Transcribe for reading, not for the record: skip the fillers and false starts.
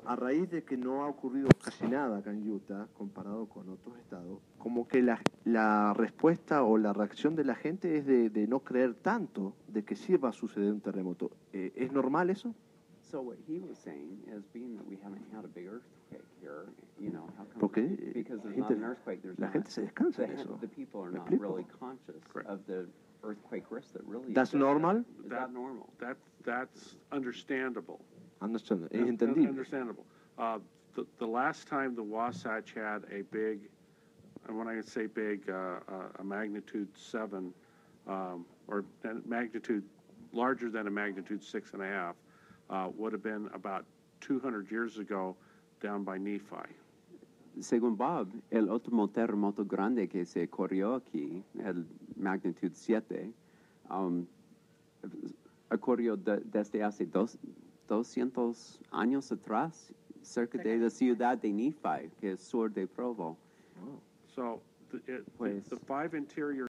a raíz de que no ha ocurrido casi nada acá en Utah, comparado con otros estados, como que la respuesta o la reacción de la gente es de no creer tanto de que sí va a suceder un terremoto. ¿Es normal eso? So what he was saying is, being that we haven't had a big earthquake here, you know, how come? Porque Because there's not an earthquake, there's la not. gente se descansa en eso. The people are ¿Me not explico? really conscious of the earthquake risk that really That's exists. normal? Is that normal? That's understandable. Understand. Es entendible. Understandable. The last time the Wasatch had a big, and when I say big, a magnitude 7, or magnitude larger than a magnitude 6.5, would have been about 200 years ago down by Nephi. Según Bob, el último terremoto grande que se corrió aquí, el magnitud 7, ocurrió desde hace 200 años atrás, cerca de la ciudad de Nephi, que es sur de Provo. So the 5 interior